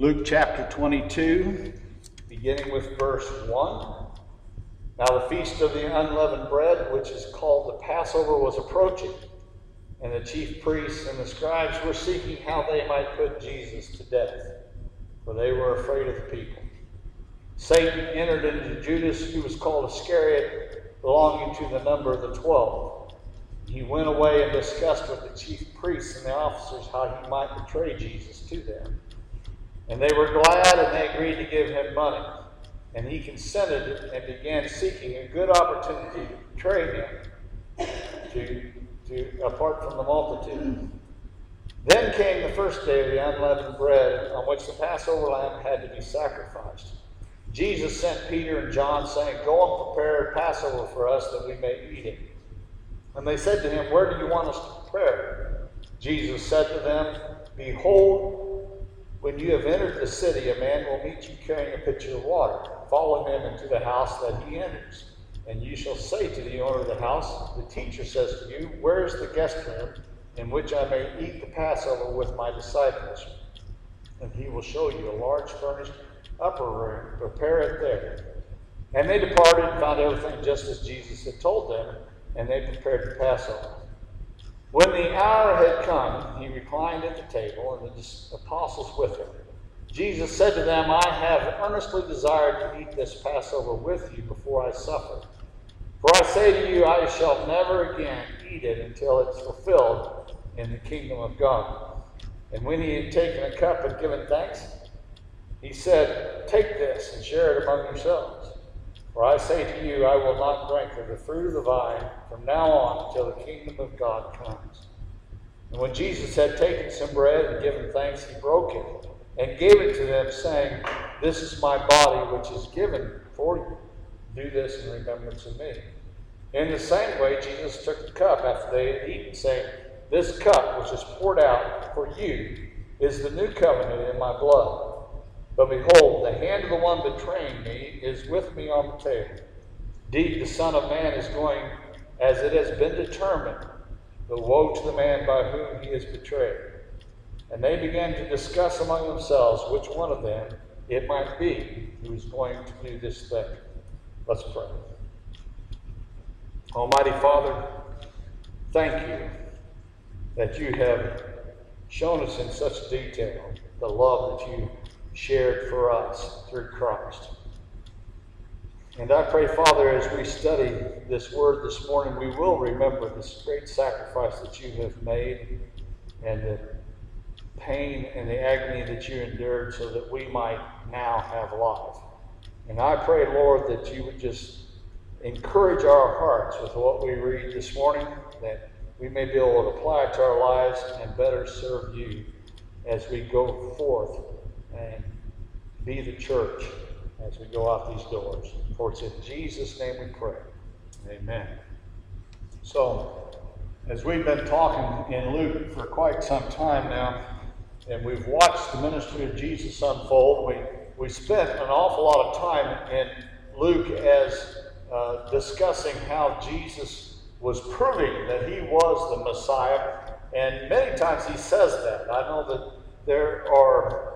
Luke chapter 22, beginning with verse 1. Now the feast of the unleavened bread, which is called the Passover, was approaching, and the chief priests and the scribes were seeking how they might put Jesus to death, for they were afraid of the people. Satan entered into Judas, who was called Iscariot, belonging to the number of the 12. He went away and discussed with the chief priests and the officers how he might betray Jesus to them. And they were glad, and they agreed to give him money. And he consented and began seeking a good opportunity to betray him apart from the multitude. Then came the first day of the unleavened bread, on which the Passover lamb had to be sacrificed. Jesus sent Peter and John, saying, "Go and prepare Passover for us, that we may eat it." And they said to him, "Where do you want us to prepare?" Jesus said to them, "Behold, when you have entered the city, a man will meet you carrying a pitcher of water. Follow him into the house that he enters. And you shall say to the owner of the house, 'The teacher says to you, where is the guest room in which I may eat the Passover with my disciples?' And he will show you a large furnished upper room. Prepare it there." And they departed and found everything just as Jesus had told them, and they prepared the Passover. When the hour had come, he reclined at the table, and the apostles with him. Jesus said to them, "I have earnestly desired to eat this Passover with you before I suffer. For I say to you, I shall never again eat it until it's fulfilled in the kingdom of God." And when he had taken a cup and given thanks, he said, "Take this and share it among yourselves. For I say to you, I will not drink of the fruit of the vine from now on until the kingdom of God comes." And when Jesus had taken some bread and given thanks, he broke it and gave it to them, saying, "This is my body, which is given for you. Do this in remembrance of me." In the same way, Jesus took the cup after they had eaten, saying, "This cup, which is poured out for you, is the new covenant in my blood. But behold, the hand of the one betraying me is with me on the table. Indeed, the Son of Man is going as it has been determined, but woe to the man by whom he is betrayed." And they began to discuss among themselves which one of them it might be who was going to do this thing. Let's pray. Almighty Father, thank you that you have shown us in such detail the love that you shared for us through Christ. And I pray, Father, as we study this word this morning, we will remember this great sacrifice that you have made and the pain and the agony that you endured so that we might now have life. And I pray, Lord, that you would just encourage our hearts with what we read this morning, that we may be able to apply it to our lives and better serve you as we go forth and be the church as we go out these doors. For it's in Jesus' name we pray. Amen. So, as we've been talking in Luke for quite some time now, and we've watched the ministry of Jesus unfold, we spent an awful lot of time in Luke as discussing how Jesus was proving that he was the Messiah, and many times he says that. I know that there are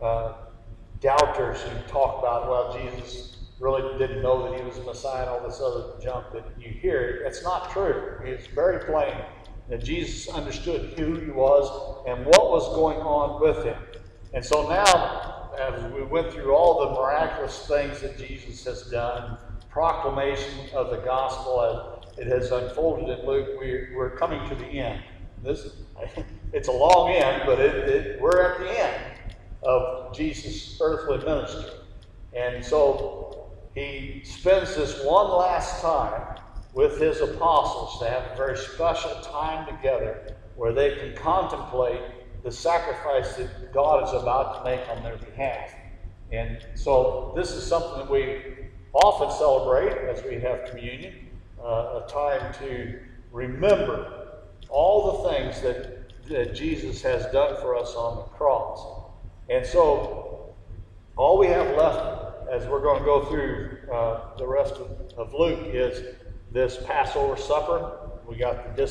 doubters who talk about, well, Jesus really didn't know that he was the Messiah and all this other junk that you hear. It's not true. It's very plain that Jesus understood who he was and what was going on with him. And so now, as we went through all the miraculous things that Jesus has done, proclamation of the gospel as it has unfolded in Luke, we're coming to the end. It's a long end, but we're at the end of Jesus' earthly ministry. And so he spends this one last time with his apostles to have a very special time together where they can contemplate the sacrifice that God is about to make on their behalf. And so this is something that we often celebrate as we have communion, a time to remember all the things that Jesus has done for us on the cross. And so all we have left as we're going to go through the rest of Luke is this Passover supper. We got the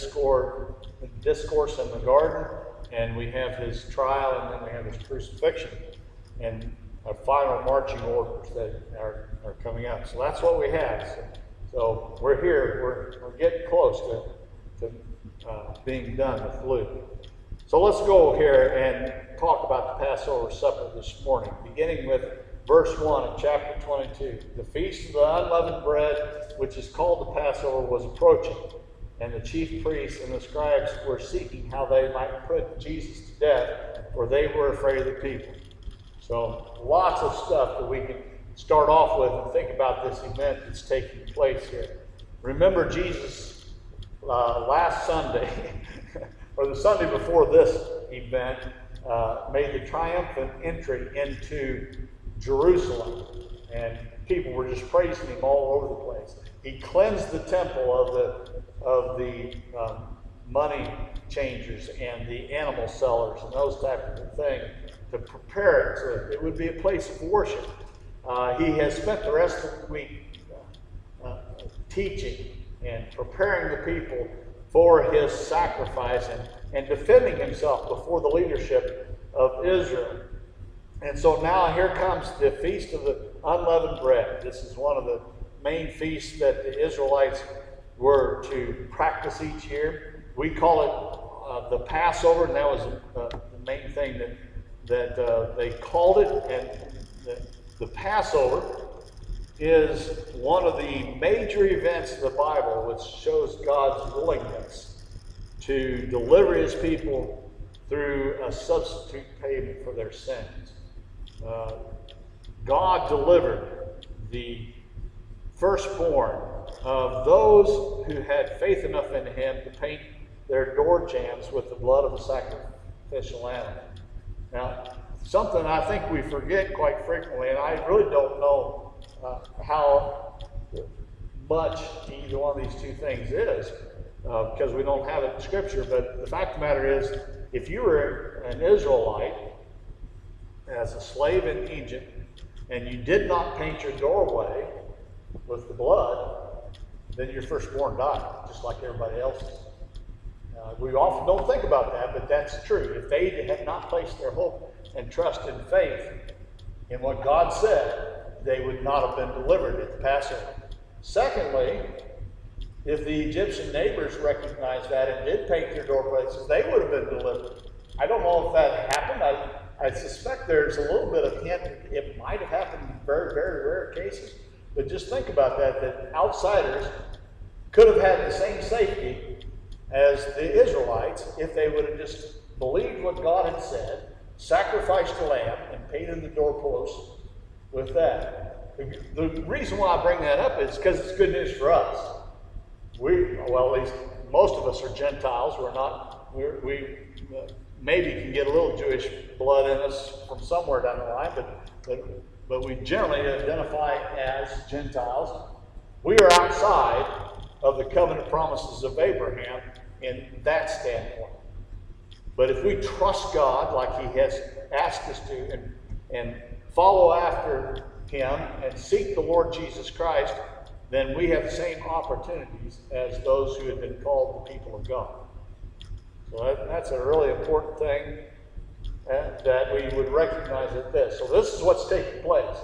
discourse in the garden, and we have his trial, and then we have his crucifixion. and final marching orders that are coming up. So that's what we have. So we're here. We're getting close to being done with Luke. So let's go here and talk about the Passover supper this morning, beginning with verse 1 of chapter 22. The feast of the unleavened bread, which is called the Passover, was approaching, and the chief priests and the scribes were seeking how they might put Jesus to death, for they were afraid of the people. So lots of stuff that we can start off with and think about this event that's taking place here. Remember Jesus last Sunday, or the Sunday before this event, made the triumphant entry into Jerusalem, and people were just praising him all over the place. He cleansed the temple of the money changers and the animal sellers and those types of things to prepare it so it would be a place of worship. He has spent the rest of the week teaching and preparing the people for his sacrifice and defending himself before the leadership of Israel. And so now here comes the Feast of the Unleavened Bread. This is one of the main feasts that the Israelites were to practice each year. We call it the Passover, and that was the main thing that they called it. And the Passover is one of the major events of the Bible which shows God's willingness to deliver his people through a substitute payment for their sins. God delivered the firstborn of those who had faith enough in him to paint their door jambs with the blood of a sacrificial animal. Now, something I think we forget quite frequently, and I really don't know how much either one of these two things is, because we don't have it in Scripture, but the fact of the matter is, if you were an Israelite as a slave in Egypt, and you did not paint your doorway with the blood, then your firstborn died, just like everybody else's. We often don't think about that, but that's true. If they had not placed their hope and trust and faith in what God said, they would not have been delivered at the Passover. Secondly, if the Egyptian neighbors recognized that and did paint their doorplaces, they would have been delivered. I don't know if that happened. I suspect there's a little bit of hint it might have happened in very, very rare cases. But just think about that outsiders could have had the same safety as the Israelites if they would have just believed what God had said, sacrificed a lamb, and painted the doorposts with that. The reason why I bring that up is because it's good news for us. Well, at least most of us are Gentiles. We maybe can get a little Jewish blood in us from somewhere down the line, but we generally identify as Gentiles. We are outside of the covenant promises of Abraham in that standpoint. But if we trust God like he has asked us to and follow after him and seek the Lord Jesus Christ, then we have the same opportunities as those who have been called the people of God. So that's a really important thing that we would recognize at this. So this is what's taking place.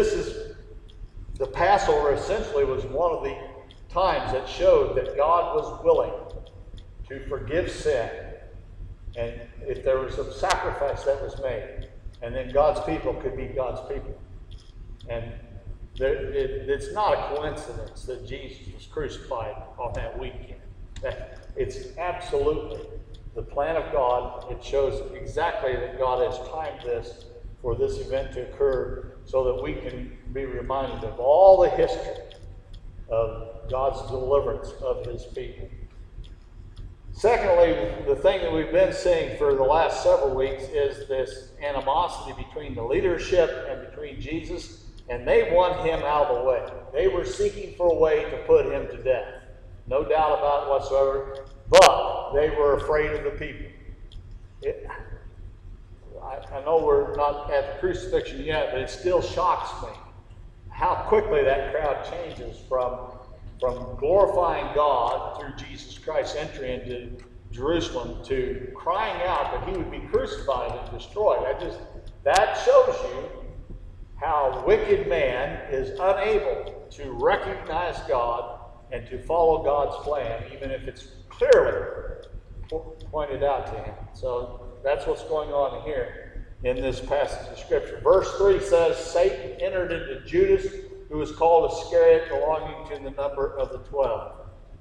The Passover essentially was one of the times that showed that God was willing to forgive sin. And if there was a sacrifice that was made, and then God's people could be God's people. And it's not a coincidence that Jesus was crucified on that weekend. It's absolutely the plan of God. It shows exactly that God has timed this for this event to occur so that we can be reminded of all the history of God's deliverance of his people. Secondly, the thing that we've been seeing for the last several weeks is this animosity between the leadership and between Jesus, and they want him out of the way. They were seeking for a way to put him to death. No doubt about it whatsoever, but they were afraid of the people. I know we're not at the crucifixion yet, but it still shocks me how quickly that crowd changes from glorifying God through Jesus Christ's entry into Jerusalem to crying out that he would be crucified and destroyed. That shows you how wicked man is unable to recognize God and to follow God's plan, even if it's clearly pointed out to him. So that's what's going on here in this passage of Scripture. Verse 3 says, Satan entered into Judas, who was called Iscariot, belonging to the number of the 12.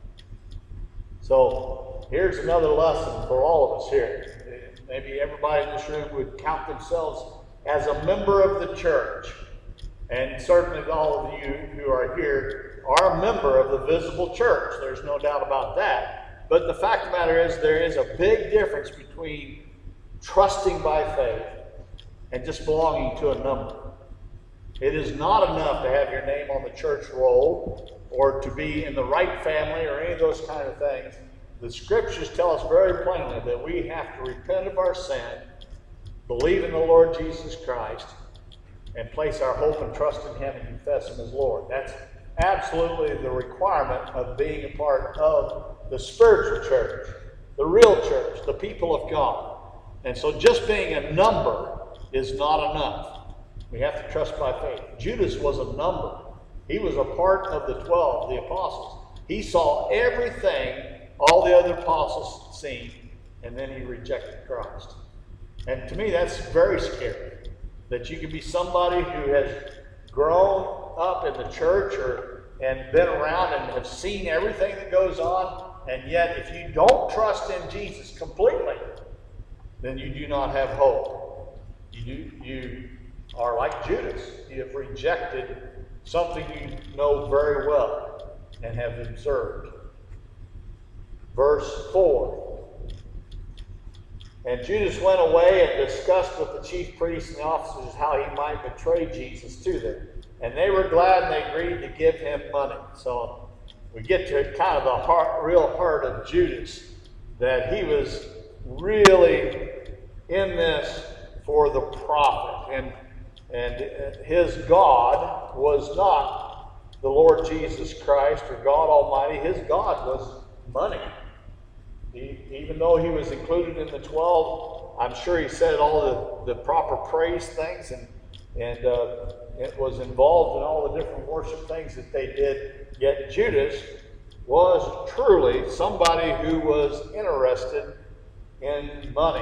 So here's another lesson for all of us here. Maybe everybody in this room would count themselves as a member of the church. And certainly all of you who are here are a member of the visible church. There's no doubt about that. But the fact of the matter is, there is a big difference between trusting by faith and just belonging to a number. It is not enough to have your name on the church roll or to be in the right family or any of those kind of things. The Scriptures tell us very plainly that we have to repent of our sin, believe in the Lord Jesus Christ, and place our hope and trust in Him and confess Him as Lord. That's absolutely the requirement of being a part of the spiritual church, the real church, the people of God. And so just being a number is not enough. We have to trust by faith. Judas was a number. He was a part of the 12, the apostles. He saw everything all the other apostles seen, and then he rejected Christ. And to me, that's very scary. That you can be somebody who has grown up in the church and been around and have seen everything that goes on, and yet if you don't trust in Jesus completely, then you do not have hope. You are like Judas. You have rejected something you know very well and have observed. Verse 4. And Judas went away and discussed with the chief priests and the officers how he might betray Jesus to them. And they were glad and they agreed to give him money. So we get to kind of the real heart of Judas, that he was really in this for the profit. And his God was not the Lord Jesus Christ or God Almighty. His God was money. Even though he was included in the 12, I'm sure he said all the proper praise things and it was involved in all the different worship things that they did. Yet Judas was truly somebody who was interested in money.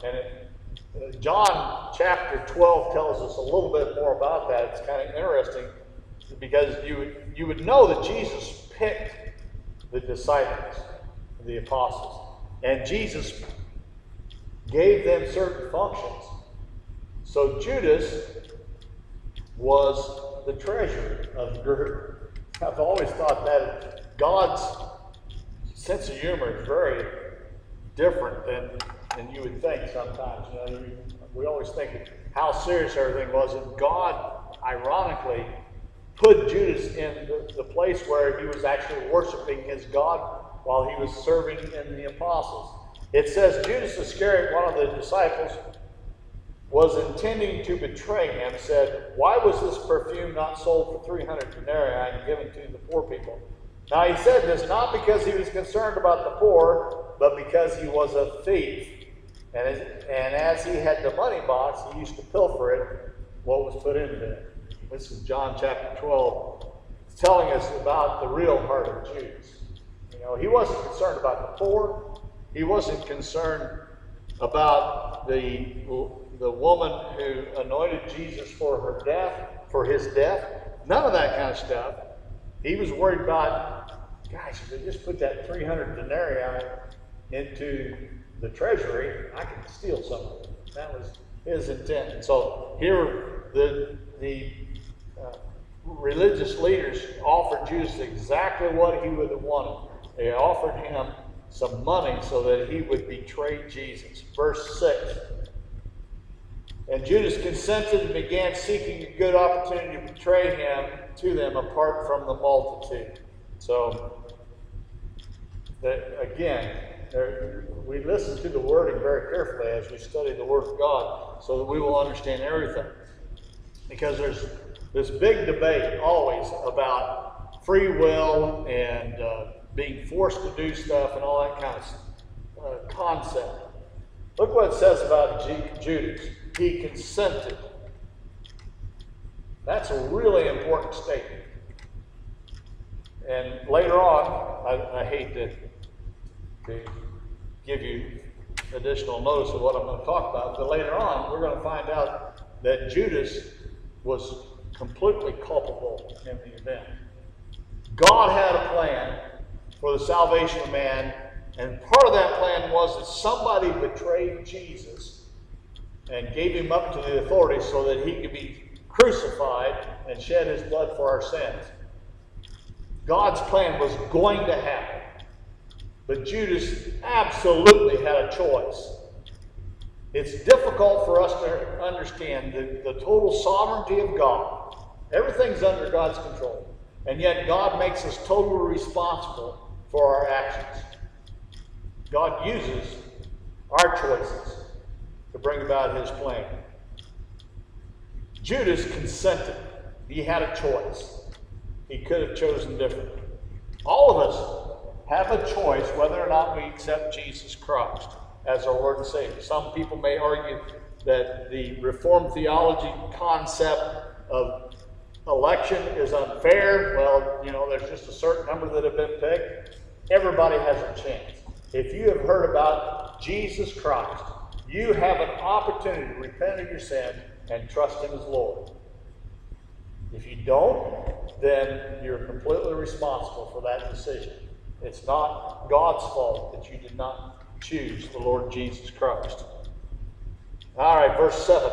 And John chapter 12 tells us a little bit more about that. It's kind of interesting because you would know that Jesus picked the disciples, the apostles, and Jesus gave them certain functions. So Judas was the treasurer of the group. I've always thought that God's sense of humor is very different than you would think sometimes. You know, we always think how serious everything was, and God, ironically, put Judas in the place where he was actually worshiping his God while he was serving in the apostles. It says Judas Iscariot, one of the disciples, was intending to betray him, said, "Why was this perfume not sold for 300 denarii and given to the poor people?" Now he said this not because he was concerned about the poor, but because he was a thief. And as he had the money box, he used to pilfer it, what was put into it. This is John chapter 12. It's telling us about the real heart of Judas. You know, he wasn't concerned about the poor. He wasn't concerned about the woman who anointed Jesus for her death, for his death. None of that kind of stuff. He was worried about, gosh, if they just put that 300 denarii into the treasury, I could steal some of it. That was his intent. And so here the religious leaders offered Judas exactly what he would have wanted. They offered him some money so that he would betray Jesus. Verse 6. And Judas consented and began seeking a good opportunity to betray him to them apart from the multitude. So, we listen to the wording very carefully as we study the Word of God so that we will understand everything. Because there's this big debate always about free will and being forced to do stuff and all that kind of concept. Look what it says about Judas. he consented. That's a really important statement. And later on, I hate to give you additional notice of what I'm going to talk about, but later on, we're going to find out that Judas was completely culpable in the event. God had a plan for the salvation of man, and part of that plan was that somebody betrayed Jesus and gave him up to the authorities so that he could be crucified and shed his blood for our sins. God's plan was going to happen, but Judas absolutely had a choice. It's difficult for us to understand the total sovereignty of God. Everything's under God's control, and yet God makes us totally responsible for our actions. God uses our choices to bring about his plan. Judas consented. He had a choice. He could have chosen differently. All of us have a choice whether or not we accept Jesus Christ as our Lord and Savior. Some people may argue that the Reformed theology concept of election is unfair. Well, there's just a certain number that have been picked. Everybody has a chance. If you have heard about Jesus Christ, you have an opportunity to repent of your sin and trust him as Lord. If you don't, then you're completely responsible for that decision. It's not God's fault that you did not choose the Lord Jesus Christ. All right, verse 7.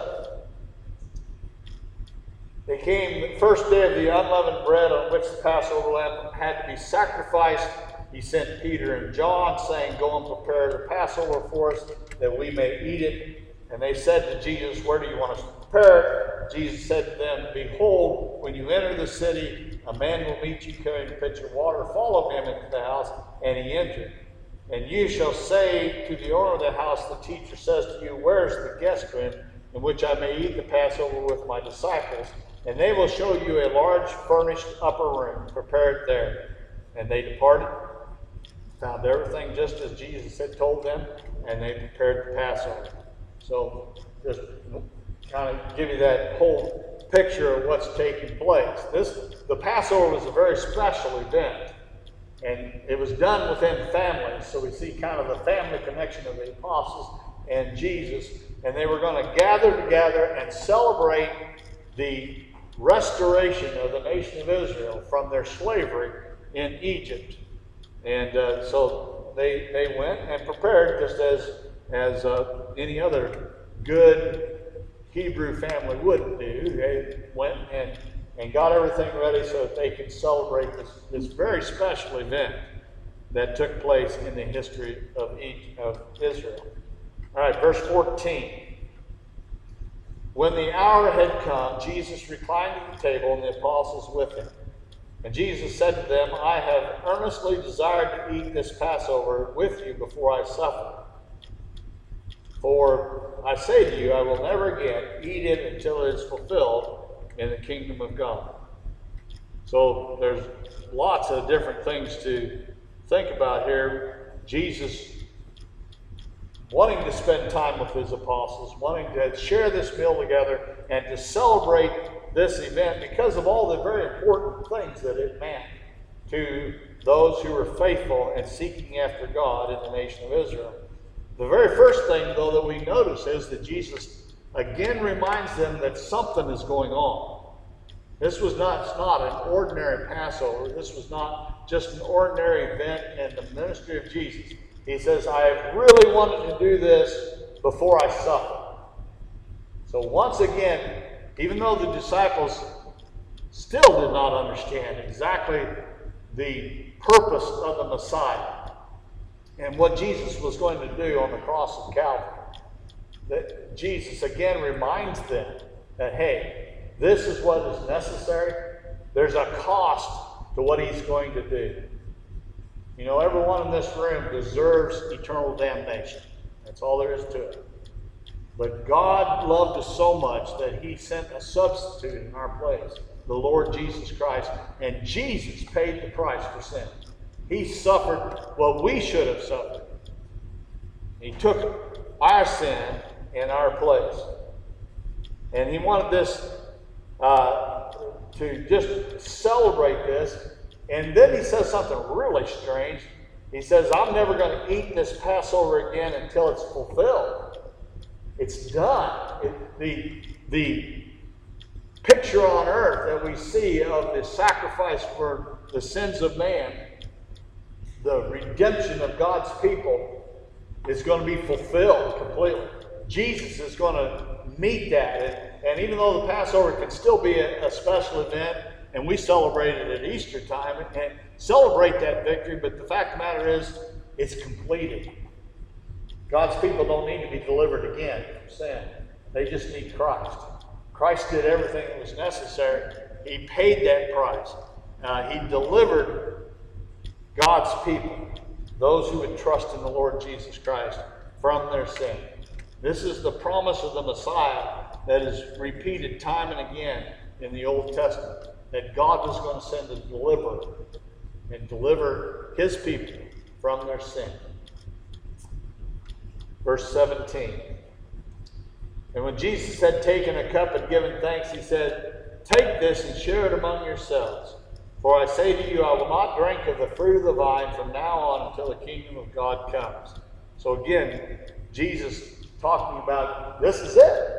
They came the first day of the unleavened bread on which the Passover lamb had to be sacrificed. He sent Peter and John, saying, "Go and prepare the Passover for us, that we may eat it." And they said to Jesus, "Where do you want us to prepare it?" Jesus said to them, "Behold, when you enter the city, a man will meet you carrying a pitcher of water. Follow him into the house." And he entered. "And you shall say to the owner of the house, the teacher says to you, where's the guest room in which I may eat the Passover with my disciples? And they will show you a large furnished upper room. Prepare it there." And they departed, found everything just as Jesus had told them, and they prepared the Passover. So just kind of give you that whole picture of what's taking place. The Passover was a very special event, and it was done within families. So we see kind of the family connection of the apostles and Jesus, and they were going to gather together and celebrate the restoration of the nation of Israel from their slavery in Egypt. And so they went and prepared just as any other good Hebrew family would do. They went and got everything ready so that they could celebrate this very special event that took place in the history of Israel. All right, verse 14. When the hour had come, Jesus reclined at the table and the apostles with him. And Jesus said to them, "I have earnestly desired to eat this Passover with you before I suffer. For I say to you, I will never again eat it until it is fulfilled in the kingdom of God." So there's lots of different things to think about here. Jesus wanting to spend time with his apostles, wanting to share this meal together and to celebrate this event because of all the very important things that it meant to those who were faithful and seeking after God in the nation of Israel. The very first thing, though, that we notice is that Jesus again reminds them that something is going on. This was not an ordinary Passover. This was not just an ordinary event in the ministry of Jesus. He says, "I have really wanted to do this before I suffer." So once again, even though the disciples still did not understand exactly the purpose of the Messiah and what Jesus was going to do on the cross of Calvary, that Jesus again reminds them that, hey, this is what is necessary. There's a cost to what he's going to do. Everyone in this room deserves eternal damnation. That's all there is to it. But God loved us so much that he sent a substitute in our place, the Lord Jesus Christ, and Jesus paid the price for sin. He suffered what we should have suffered. He took our sin in our place. And he wanted this to just celebrate this. And then he says something really strange. He says, I'm never going to eat this Passover again until it's fulfilled. It's done. The picture on earth that we see of the sacrifice for the sins of man, the redemption of God's people, is going to be fulfilled completely. Jesus is going to meet that. And even though the Passover can still be a special event, and we celebrate it at Easter time and celebrate that victory, but the fact of the matter is, it's completed. God's people don't need to be delivered again from sin. They just need Christ. Christ did everything that was necessary. He paid that price. He delivered God's people, those who would trust in the Lord Jesus Christ, from their sin. This is the promise of the Messiah that is repeated time and again in the Old Testament, that God was going to send a deliverer and deliver his people from their sin. Verse 17. And when Jesus had taken a cup and given thanks, he said, take this and share it among yourselves. For I say to you, I will not drink of the fruit of the vine from now on until the kingdom of God comes. So again, Jesus talking about, this is it.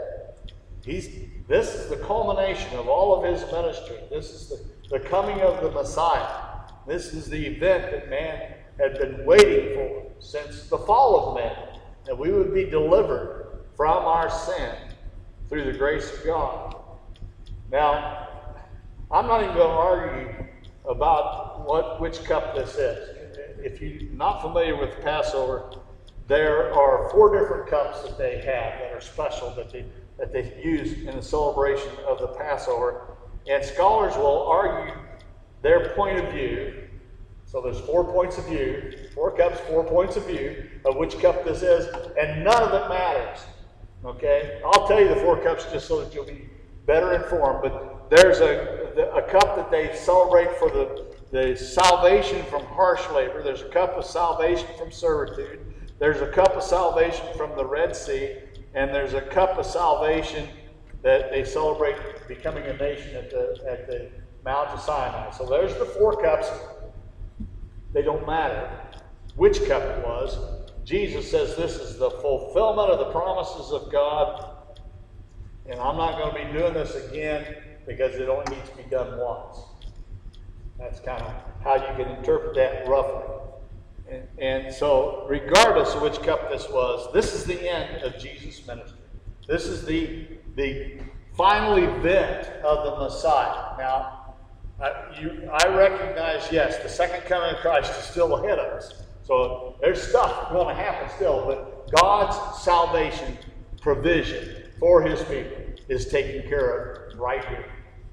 This is the culmination of all of his ministry. This is the coming of the Messiah. This is the event that man had been waiting for since the fall of man, that we would be delivered from our sin through the grace of God. Now, I'm not even going to argue about which cup this is. If you're not familiar with Passover, there are 4 different cups that they have that are special that they use in the celebration of the Passover. And scholars will argue their point of view. So there's 4 points of view, 4 cups, 4 points of view of which cup this is, and none of it matters. Okay? I'll tell you the 4 cups just so that you'll be better informed, but there's a cup that they celebrate for the salvation from harsh labor. There's a cup of salvation from servitude. There's a cup of salvation from the Red Sea, and there's a cup of salvation that they celebrate becoming a nation at the Mount of Sinai. So there's the 4 cups. They don't matter which cup it was. Jesus says this is the fulfillment of the promises of God, and I'm not going to be doing this again because it only needs to be done once. That's kind of how you can interpret that roughly. And so, regardless of which cup this was, this is the end of Jesus' ministry. This is the final event of the Messiah. Now, I recognize, yes, the second coming of Christ is still ahead of us. So there's stuff going to happen still, but God's salvation provision for his people is taken care of right here.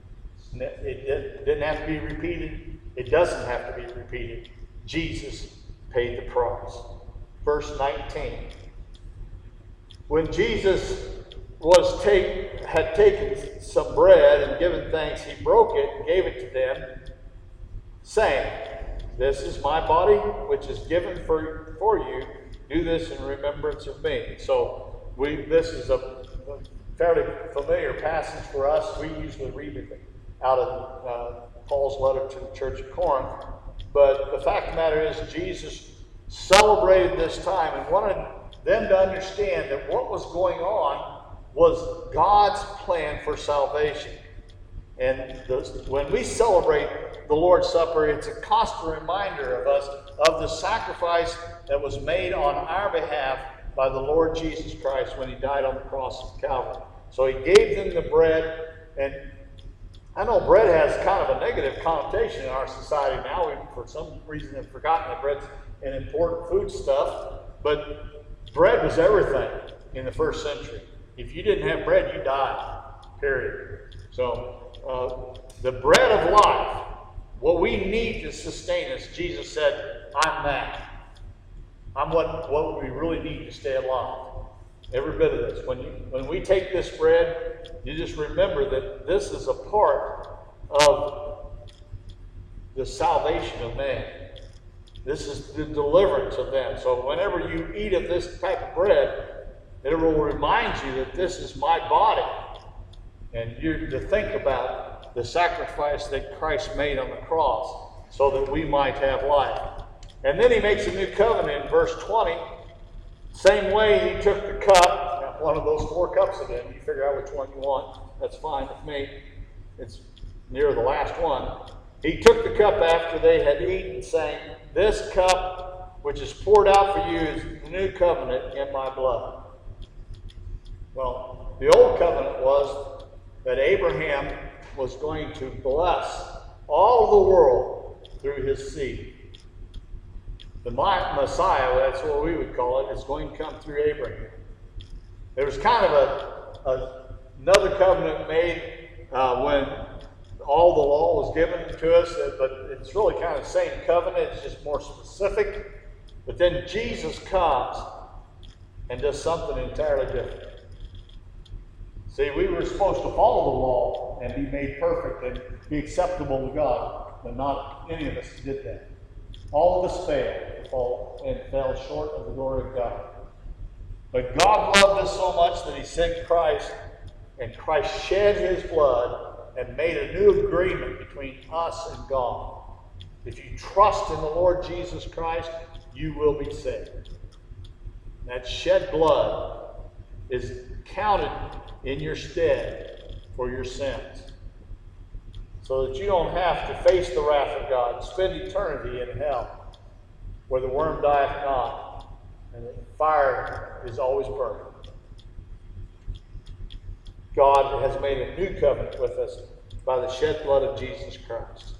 It didn't have to be repeated. It doesn't have to be repeated. Jesus paid the price. Verse 19. When Jesus had taken some bread and given thanks, he broke it and gave it to them, saying, this is my body, which is given for you. Do this in remembrance of me. So this is a fairly familiar passage for us. We usually read it out of Paul's letter to the church of Corinth. But the fact of the matter is, Jesus celebrated this time and wanted them to understand that what was going on was God's plan for salvation. And when we celebrate the Lord's Supper, it's a constant reminder of us of the sacrifice that was made on our behalf by the Lord Jesus Christ when he died on the cross of Calvary. So he gave them the bread, and I know bread has kind of a negative connotation in our society now. We, for some reason, have forgotten that bread's an important foodstuff, but bread was everything in the first century. If you didn't have bread, you died, period. So the bread of life, what we need to sustain us, Jesus said, I'm that. I'm what we really need to stay alive. Every bit of this. When we take this bread, you just remember that this is a part of the salvation of man. This is the deliverance of them. So whenever you eat of this type of bread, it will remind you that this is my body And you to think about the sacrifice that Christ made on the cross so that we might have life. And then he makes a new covenant in verse 20. Same way he took the cup, one of those 4 cups again. You figure out which one you want. That's fine with me. It's near the last one. He took the cup after they had eaten, saying, "This cup which is poured out for you is the new covenant in my blood." Well, the old covenant was that Abraham was going to bless all the world through his seed. The Messiah, that's what we would call it, is going to come through Abraham. There was kind of another covenant made when all the law was given to us, but it's really kind of the same covenant, it's just more specific. But then Jesus comes and does something entirely different. See, we were supposed to follow the law and be made perfect and be acceptable to God, but not any of us did that. All of us failed and fell short of the glory of God. But God loved us so much that he sent Christ, and Christ shed his blood and made a new agreement between us and God. If you trust in the Lord Jesus Christ, you will be saved. That shed blood is counted in your stead for your sins, so that you don't have to face the wrath of God and spend eternity in hell, where the worm dieth not and the fire is always burning. God has made a new covenant with us by the shed blood of Jesus Christ.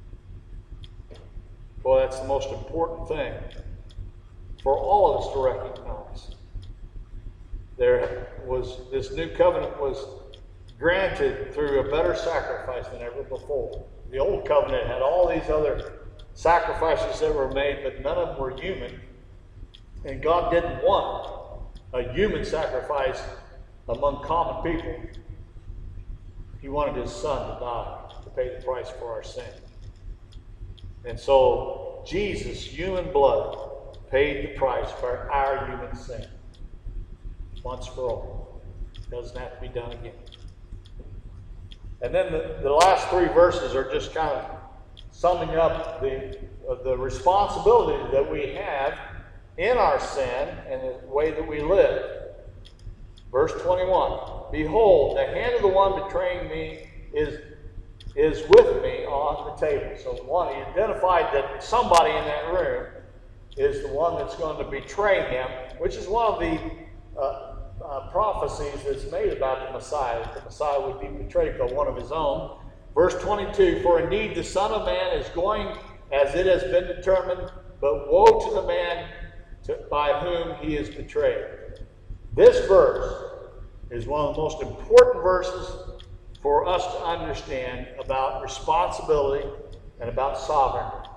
Boy, that's the most important thing for all of us to recognize. This new covenant was granted through a better sacrifice than ever before. The old covenant had all these other sacrifices that were made, but none of them were human. And God didn't want a human sacrifice among common people. He wanted his son to die to pay the price for our sin. And so Jesus' human blood paid the price for our human sin once for all. It doesn't have to be done again. And then the last 3 verses are just kind of summing up the responsibility that we have in our sin and the way that we live. Verse 21, "Behold, the hand of the one betraying me is with me on the table." So one, he identified that somebody in that room is the one that's going to betray him, which is one of the prophecies that's made about the Messiah, that the Messiah would be betrayed by one of his own. Verse 22, "For indeed the Son of Man is going as it has been determined, but woe to the man by whom he is betrayed." This verse is one of the most important verses for us to understand about responsibility and about sovereignty.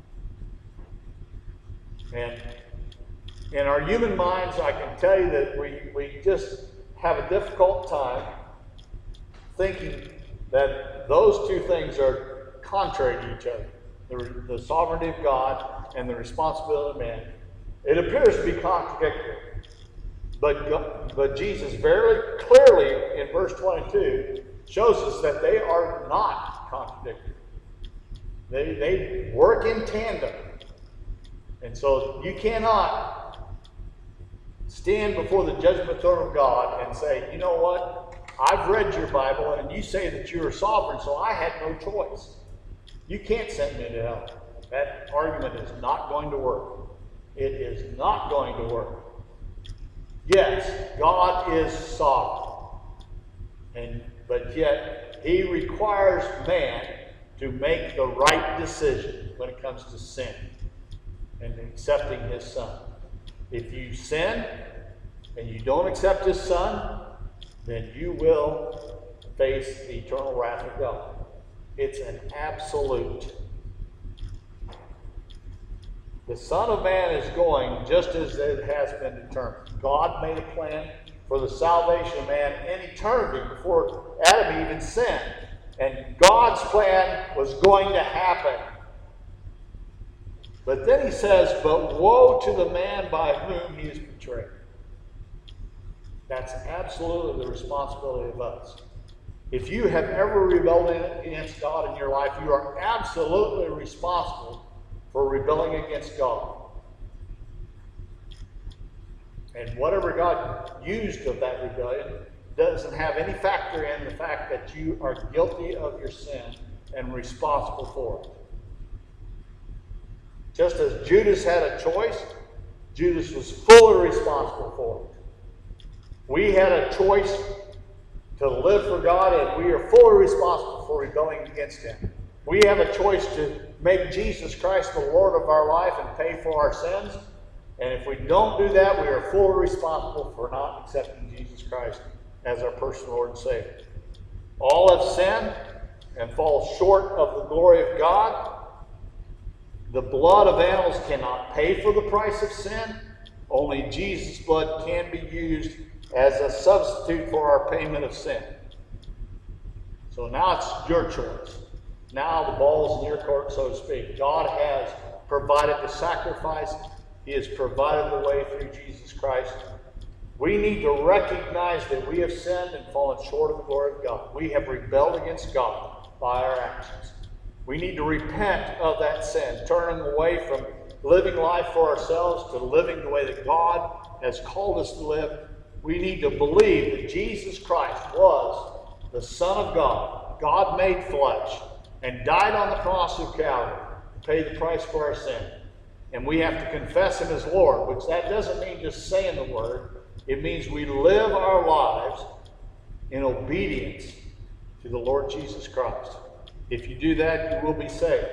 And in our human minds, I can tell you that we just have a difficult time thinking that those two things are contrary to each other. The sovereignty of God and the responsibility of man. It appears to be contradictory. But Jesus very clearly in verse 22 shows us that they are not contradictory. They work in tandem. And so you cannot stand before the judgment throne of God and say, "You know what? I've read your Bible and you say that you are sovereign, so I had no choice. You can't send me to hell." That argument is not going to work. It is not going to work. Yes, God is sovereign, but yet he requires man to make the right decision when it comes to sin and accepting his son. If you sin and you don't accept his son, then you will face the eternal wrath of God. It's an absolute. The Son of Man is going just as it has been determined. God made a plan for the salvation of man in eternity before Adam even sinned. And God's plan was going to happen. But then he says, "But woe to the man by whom he is betrayed." That's absolutely the responsibility of us. If you have ever rebelled against God in your life, you are absolutely responsible for rebelling against God. And whatever God used of that rebellion doesn't have any factor in the fact that you are guilty of your sin and responsible for it. Just as Judas had a choice, Judas was fully responsible for it. We had a choice to live for God, and we are fully responsible for rebelling against Him. We have a choice to make Jesus Christ the Lord of our life and pay for our sins. And if we don't do that, we are fully responsible for not accepting Jesus Christ as our personal Lord and Savior. All have sinned and fall short of the glory of God. The blood of animals cannot pay for the price of sin. Only Jesus' blood can be used as a substitute for our payment of sin. So now it's your choice. Now the ball's in your court, so to speak. God has provided the sacrifice. He has provided the way through Jesus Christ. We need to recognize that we have sinned and fallen short of the glory of God. We have rebelled against God by our actions. We need to repent of that sin, turning away from living life for ourselves to living the way that God has called us to live. We need to believe that Jesus Christ was the Son of God, God made flesh, and died on the cross of Calvary to pay the price for our sin. And we have to confess Him as Lord, which that doesn't mean just saying the word. It means we live our lives in obedience to the Lord Jesus Christ. If you do that, you will be saved.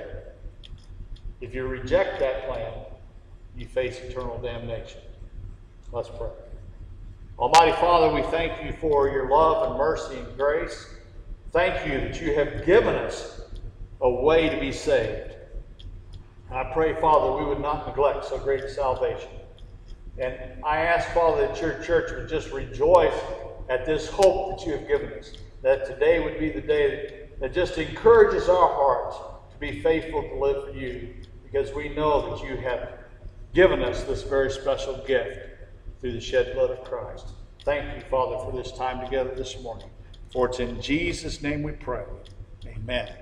If you reject that plan, you face eternal damnation. Let's pray. Almighty Father, we thank You for Your love and mercy and grace. Thank You that You have given us a way to be saved. I pray, Father, we would not neglect so great a salvation. And I ask, Father, that Your church would just rejoice at this hope that You have given us, that today would be the day that just encourages our hearts to be faithful to live for You, because we know that You have given us this very special gift through the shed blood of Christ. Thank You, Father, for this time together this morning. For it's in Jesus' name we pray. Amen.